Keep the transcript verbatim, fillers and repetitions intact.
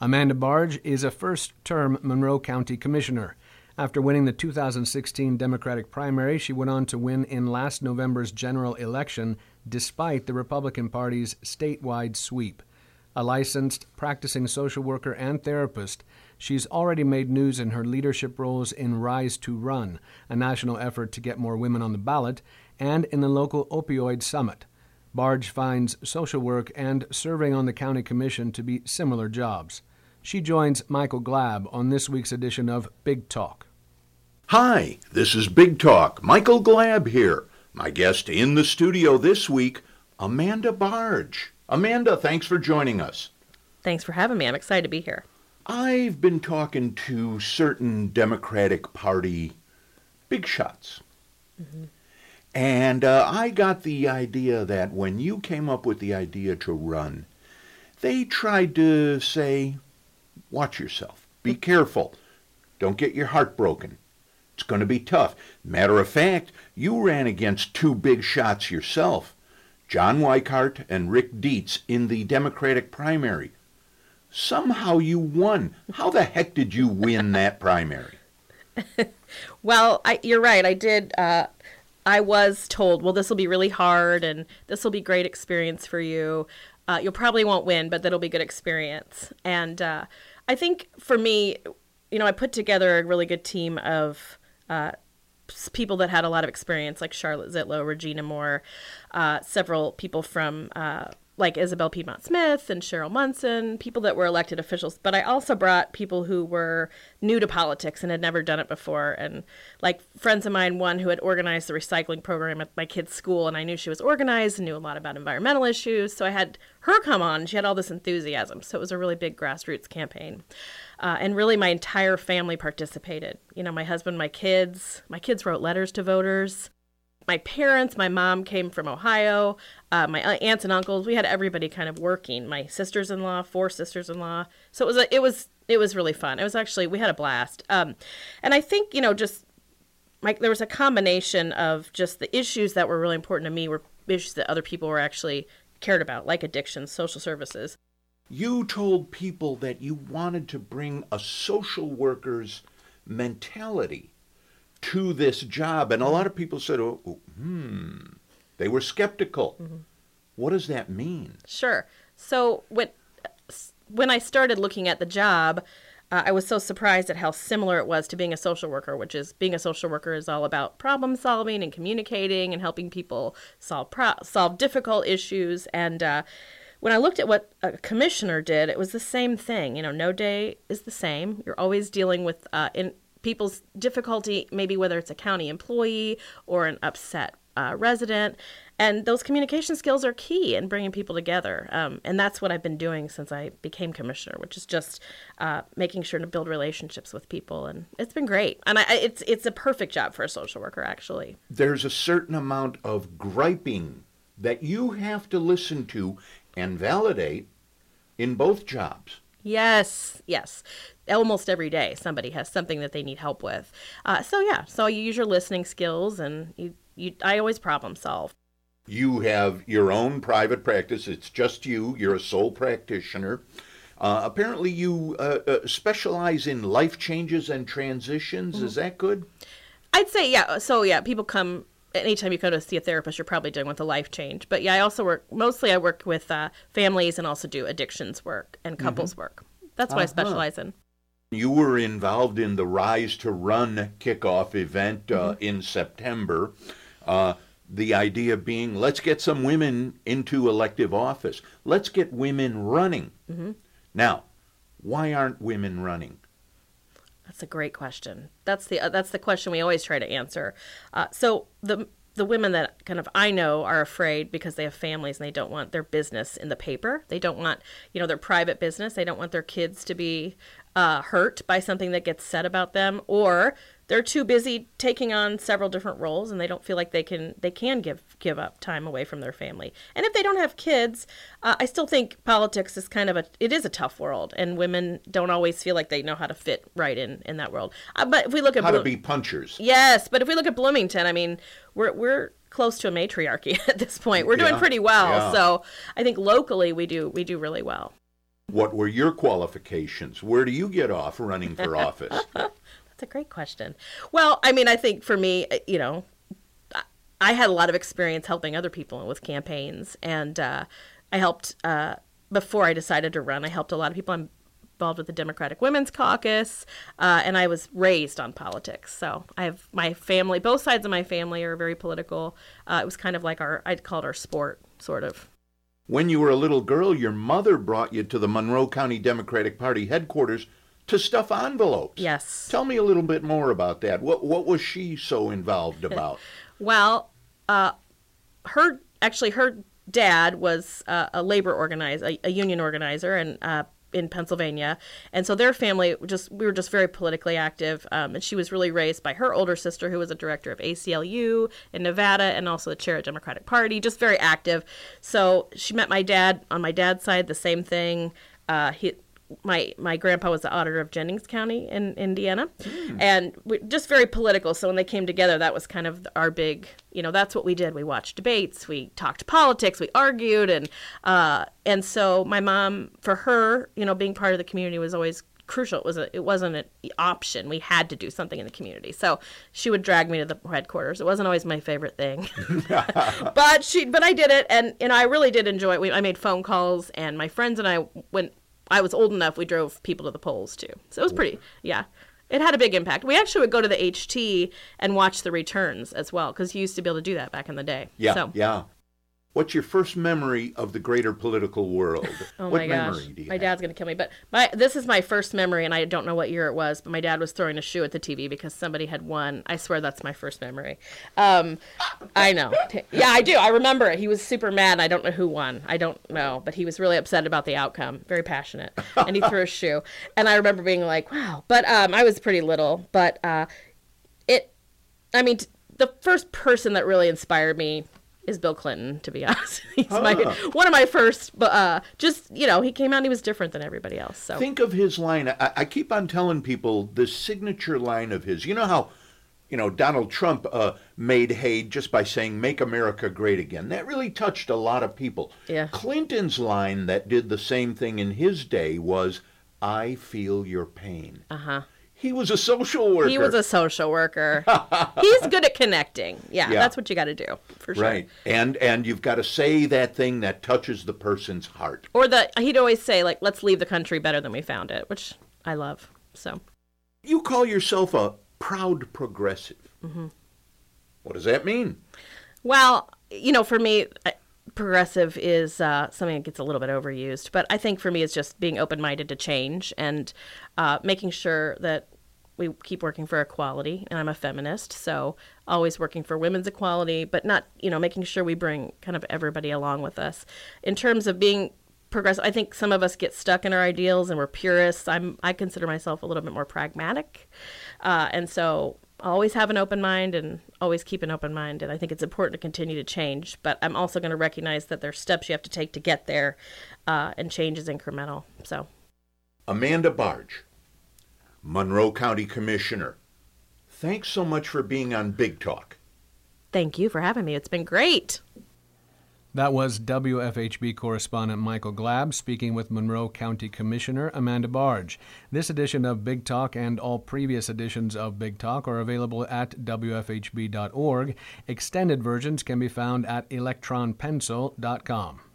Amanda Barge is a first-term Monroe County Commissioner. After winning the two thousand sixteen Democratic primary, she went on to win in last November's general election despite the Republican Party's statewide sweep. A licensed, practicing social worker and therapist, she's already made news in her leadership roles in Rise to Run, a national effort to get more women on the ballot, and in the local opioid summit. Barge finds social work and serving on the county commission to be similar jobs. She joins Michael Glab on this week's edition of Big Talk. Hi, this is Big Talk. Michael Glab here. My guest in the studio this week, Amanda Barge. Amanda, thanks for joining us. Thanks for having me. I'm excited to be here. I've been talking to certain Democratic Party big shots. Mm-hmm. And uh, I got the idea that when you came up with the idea to run, they tried to say, watch yourself. Be careful. Don't get your heart broken. It's going to be tough. Matter of fact, you ran against two big shots yourself, John Weikart and Rick Dietz, in the Democratic primary. Somehow you won. How the heck did you win that primary? Well, I, you're right. I did. Uh, I was told, well, this will be really hard, and this will be great experience for you. Uh, you'll probably won't win, but that'll be good experience. And uh, I think for me, you know, I put together a really good team of uh, people that had a lot of experience, like Charlotte Zitlow, Regina Moore, uh, several people from uh, like Isabel Piedmont Smith and Cheryl Munson, people that were elected officials. But I also brought people who were new to politics and had never done it before. And like friends of mine, one who had organized the recycling program at my kid's school, and I knew she was organized and knew a lot about environmental issues. So I had her come on, and she had all this enthusiasm. So it was a really big grassroots campaign. Uh, and really my entire family participated. You know, my husband, my kids, my kids wrote letters to voters. My parents, my mom came from Ohio, uh, my aunts and uncles, we had everybody kind of working. My sisters-in-law, four sisters-in-law. So it was a, it was it was really fun. It was actually, we had a blast. Um, and I think, you know, just like there was a combination of just the issues that were really important to me were issues that other people were actually cared about, like addiction, social services. You told people that you wanted to bring a social worker's mentality to this job, and a lot of people said, oh, oh hmm, they were skeptical. Mm-hmm. What does that mean? Sure. So when, when I started looking at the job, uh, I was so surprised at how similar it was to being a social worker, which is being a social worker is all about problem solving and communicating and helping people solve pro- solve difficult issues. And uh, when I looked at what a commissioner did, it was the same thing. You know, no day is the same. You're always dealing with uh, in people's difficulty, maybe whether it's a county employee or an upset uh, resident. And those communication skills are key in bringing people together. Um, and that's what I've been doing since I became commissioner, which is just uh, making sure to build relationships with people. And it's been great. And I, it's it's a perfect job for a social worker, actually. There's a certain amount of griping that you have to listen to and validate in both jobs. Yes, yes. Almost every day somebody has something that they need help with. Uh, so yeah, so you use your listening skills, and you, you I always problem solve. You have your own private practice. It's just you. You're a sole practitioner. Uh, apparently you uh, uh, specialize in life changes and transitions. Mm-hmm. Is that good? I'd say, yeah. So yeah, people come, anytime you go to see a therapist, you're probably dealing with a life change. But yeah, I also work, mostly I work with uh, families and also do addictions work and couples mm-hmm. work. That's what uh-huh. I specialize in. You were involved in the Rise to Run kickoff event uh, mm-hmm. in September. Uh, the idea being, let's get some women into elective office. Let's get women running. Mm-hmm. Now, why aren't women running? That's a great question. That's the uh, that's the question we always try to answer. Uh, so the the women that kind of I know are afraid because they have families and they don't want their business in the paper. They don't want, you know, their private business. They don't want their kids to be uh, hurt by something that gets said about them, or they're too busy taking on several different roles and they don't feel like they can they can give give up time away from their family. And if they don't have kids, uh, I still think politics is kind of a it is a tough world, and women don't always feel like they know how to fit right in in that world. Uh, but if we look at how Blo- to be punchers, yes. But if we look at Bloomington, I mean, we're we're close to a matriarchy at this point. We're doing yeah, pretty well. yeah. So I think locally we do we do really well. What were your qualifications? Where do you get off running for office? That's a great question. Well, I mean, I think for me, you know, I had a lot of experience helping other people with campaigns, and uh, I helped, uh, before I decided to run, I helped a lot of people. I'm involved with the Democratic Women's Caucus, uh, and I was raised on politics. So I have my family, both sides of my family are very political. Uh, it was kind of like our, I'd call it our sport, sort of. When you were a little girl, your mother brought you to the Monroe County Democratic Party headquarters to stuff envelopes. Yes. Tell me a little bit more about that. What what was she so involved about? Well, uh, her actually her dad was uh, a labor organizer, a, a union organizer, and uh, in Pennsylvania, and so their family just we were just very politically active. Um, and she was really raised by her older sister, who was a director of A C L U in Nevada, and also the chair of the Democratic Party. Just very active. So she met my dad on my dad's side. The same thing. Uh, he. My my grandpa was the auditor of Jennings County in Indiana, mm. and we, just very political. So when they came together, that was kind of our big, you know, that's what we did. We watched debates, we talked politics, we argued, and uh, and so my mom, for her, you know, being part of the community was always crucial. It was a, it wasn't an option. We had to do something in the community. So she would drag me to the headquarters. It wasn't always my favorite thing, but she but I did it, and you know, I really did enjoy it. We, I made phone calls, and my friends and I went. I was old enough, we drove people to the polls, too. So it was pretty, yeah. It had a big impact. We actually would go to the H T and watch the returns as well, because you used to be able to do that back in the day. Yeah, so. yeah. What's your first memory of the greater political world? Oh, what my memory gosh. do you My have? dad's going to kill me. But my this is my first memory, and I don't know what year it was, but my dad was throwing a shoe at the T V because somebody had won. I swear that's my first memory. Um, I know. Yeah, I do. I remember it. He was super mad. I don't know who won. I don't know. But he was really upset about the outcome. Very passionate. And he threw a shoe. And I remember being like, wow. But um, I was pretty little. But uh, it, I mean, t- the first person that really inspired me is Bill Clinton, to be honest. He's huh. my one of my first, but uh, just, you know, he came out and he was different than everybody else. So think of his line. I, I keep on telling people the signature line of his. You know how, you know, Donald Trump uh, made hay just by saying, "Make America Great Again." That really touched a lot of people. Yeah. Clinton's line that did the same thing in his day was, "I feel your pain." Uh-huh. He was a social worker. He was a social worker. He's good at connecting. Yeah, yeah. That's what you got to do, for sure. Right. And and you've got to say that thing that touches the person's heart. Or the he'd always say, like, let's leave the country better than we found it, which I love. So. You call yourself a proud progressive. Mm-hmm. What does that mean? Well, you know, for me, progressive is uh, something that gets a little bit overused. But I think for me, it's just being open-minded to change and uh, making sure that we keep working for equality. And I'm a feminist, so always working for women's equality, but not, you know, making sure we bring kind of everybody along with us. In terms of being progressive, I think some of us get stuck in our ideals and we're purists. I'm I consider myself a little bit more pragmatic. Uh, and so always have an open mind and always keep an open mind. And I think it's important to continue to change. But I'm also going to recognize that there's steps you have to take to get there, uh, and change is incremental. So, Amanda Barge, Monroe County Commissioner, thanks so much for being on Big Talk. Thank you for having me. It's been great. That was W F H B correspondent Michael Glabb speaking with Monroe County Commissioner Amanda Barge. This edition of Big Talk and all previous editions of Big Talk are available at W F H B dot org. Extended versions can be found at electron pencil dot com.